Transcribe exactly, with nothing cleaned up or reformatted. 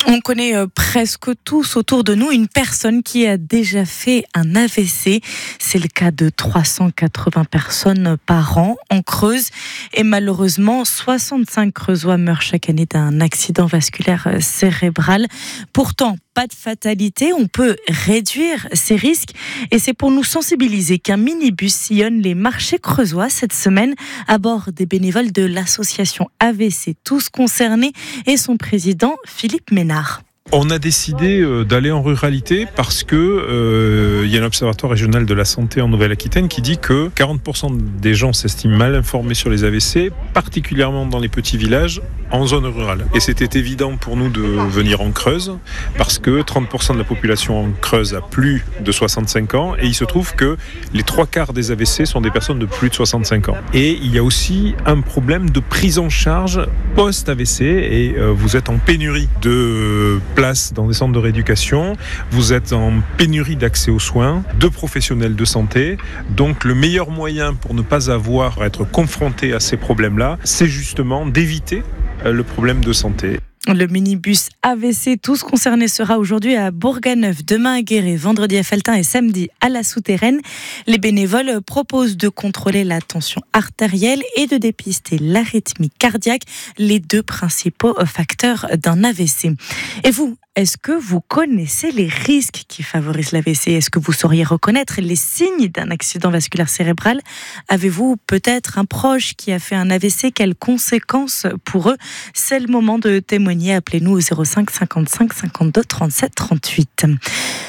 On connaît euh, presque tous autour de nous une personne qui a déjà fait un A V C. C'est le cas de trois cent quatre-vingts personnes par an en Creuse. Et malheureusement, soixante-cinq Creusois meurent chaque année d'un accident vasculaire cérébral. Pourtant, pas de fatalité, on peut réduire ces risques. Et c'est pour nous sensibiliser qu'un minibus sillonne les marchés creusois cette semaine à bord des bénévoles de l'association A V C Tous Concernés et son président Philippe Ménard. On a décidé d'aller en ruralité parce que euh, il y a un observatoire régional de la santé en Nouvelle-Aquitaine qui dit que quarante pour cent des gens s'estiment mal informés sur les A V C, particulièrement dans les petits villages en zone rurale. Et c'était évident pour nous de venir en Creuse parce que trente pour cent de la population en Creuse a plus de soixante-cinq ans et il se trouve que les trois quarts des A V C sont des personnes de plus de soixante-cinq ans. Et il y a aussi un problème de prise en charge post-A V C et euh, vous êtes en pénurie de place dans des centres de rééducation, vous êtes en pénurie d'accès aux soins, de professionnels de santé. Donc le meilleur moyen pour ne pas avoir à être confronté à ces problèmes-là, c'est justement d'éviter le problème de santé. Le minibus A V C Tous Concernés sera aujourd'hui à Bourganeuf, demain à Guéret, vendredi à Felletin et samedi à La Souterraine. Les bénévoles proposent de contrôler la tension artérielle et de dépister l'arythmie cardiaque, les deux principaux facteurs d'un A V C. Et vous, est-ce que vous connaissez les risques qui favorisent l'A V C ? Est-ce que vous sauriez reconnaître les signes d'un accident vasculaire cérébral ? Avez-vous peut-être un proche qui a fait un A V C ? Quelles conséquences pour eux ? C'est le moment de témoigner. Appelez-nous au zéro cinq cinquante-cinq cinquante-deux trente-sept trente-huit.